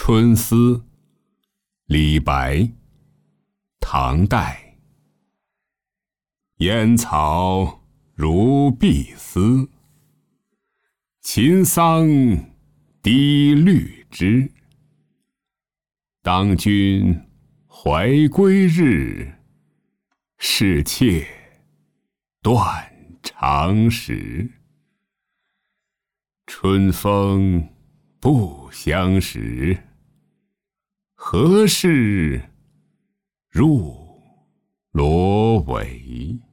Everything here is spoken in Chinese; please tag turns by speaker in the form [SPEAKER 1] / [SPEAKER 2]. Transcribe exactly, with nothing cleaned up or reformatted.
[SPEAKER 1] 春思，李白。唐代。烟草如碧丝，秦桑低绿枝。当君怀归日，是妾断肠时。春风不相识，何事入罗帷。